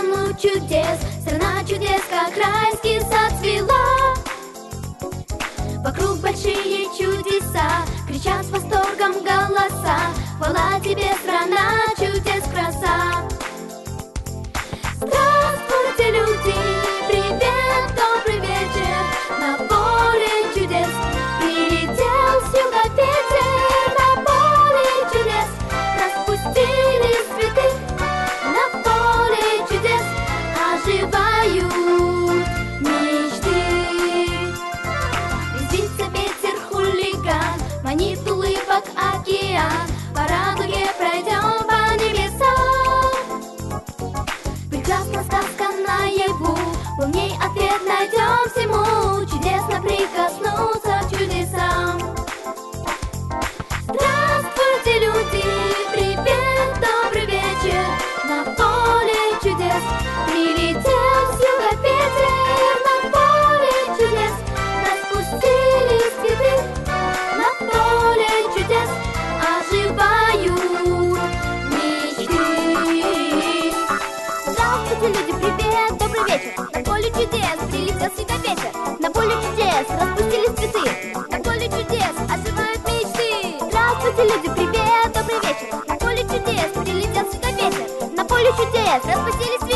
страну чудес. Страна чудес, как райский сад цвела. Вокруг большие чудеса, кричат с восторгом голоса. Хвала тебе, страна чудес, краса. Здравствуйте, люди, привет, добрый вечер. На поле чудес прилетел с юга ветер. На поле чудес распустились цветы. На поле чудес оживают мечты. Резвится ветер хулиган, манит улыбок океан. По радуге пройдем по небесам. Прекрасна сказка наяву, мы в ней ответ найдем всему. Чудесно прикоснуться к чудесам. Здравствуйте, люди, привет, добрый вечер. На поле чудес прилетел с юга ветер. На поле чудес распустились цветы. На поле чудес оживают мечты. Здравствуйте, люди, привет, добрый вечер. На поле чудес прилетел с юга ветер. На поле чудес распустились цветы. На поле чудес оживают мечты. Здравствуйте, люди, привет, добрый вечер. На поле чудес прилетел с юга ветер. На поле чудес распустились